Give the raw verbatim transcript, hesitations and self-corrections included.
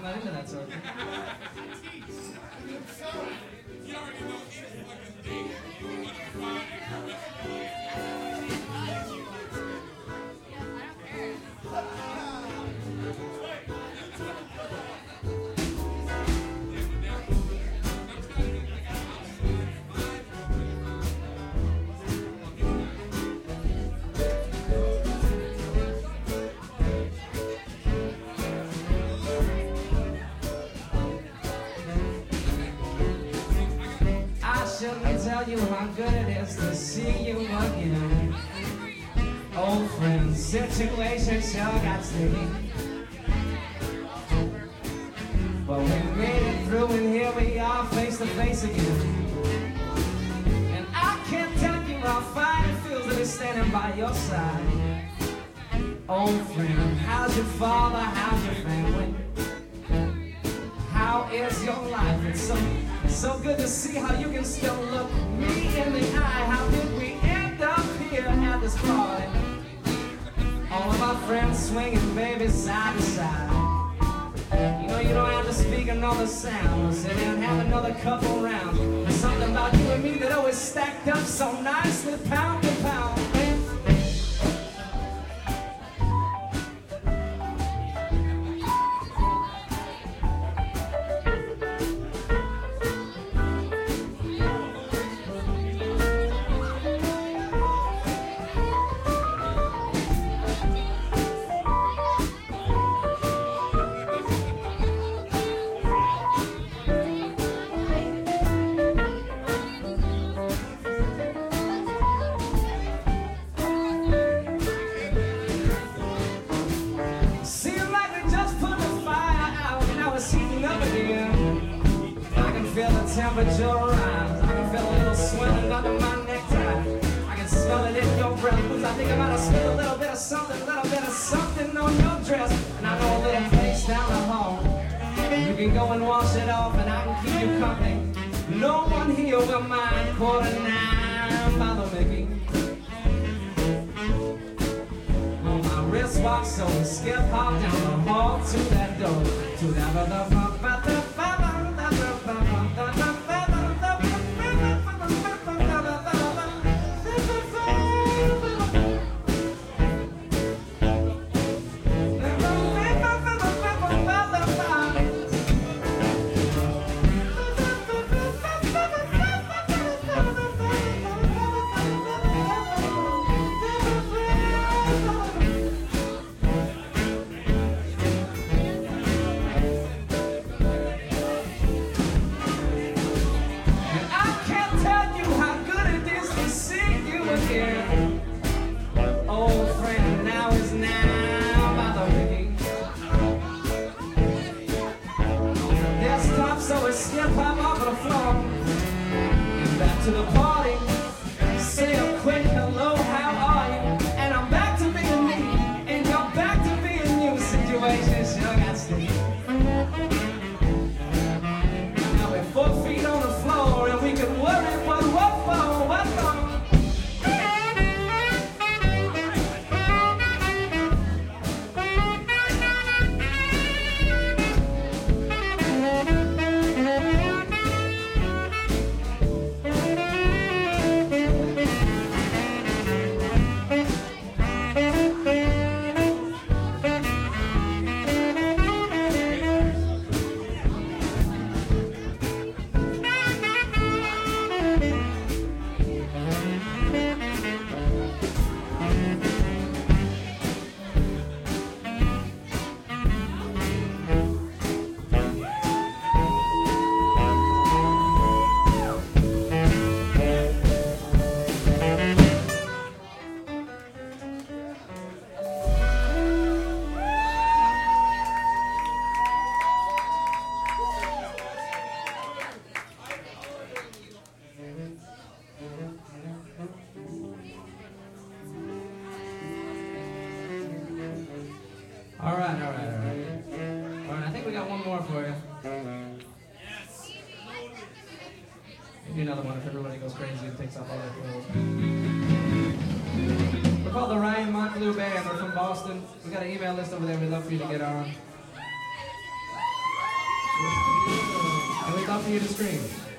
not into that sort. You already know it's fucking deep. You want to find it. Shouldn't tell you how good it is to see you again. Old friends, situation sure got sticky, but we made it through and here we are face to face again. And I can't tell you how fine it feels to be standing by your side. Old friend, how's your father, how's your family? How is your life? It's so So good to see how you can still look me in the eye. How did we end up here at this party? All of our friends swinging baby side to side. You know you don't have to speak another sound. Sit down and have another couple rounds. There's something about you and me that always stacked up so nicely, pound to pound. Temperature rise. I can feel a little swelling under my necktie. I can smell it in your breath. Cause I think I might have spilled a little bit of something, a little bit of something on your dress. And I know a little place down the hall. You can go and wash it off and I can keep you company. No one here will mind quarter nine by the Mickey. On my wristwatch, so we skip hop down the hall to that door. To that other to the party, say a quick hello, how are you? And I'm back to being me, and you're back to being you. Situation sure got sticky. Now we're four feet on the floor, and we can worry what, what for, what for. All right, all right, all right. All right, I think we got one more for you. Yes. Maybe another one if everybody goes crazy and takes off all their clothes. We're called the Ryan Montclair Band. We're from Boston. We got an email list over there. We'd love for you to get on. for you to scream.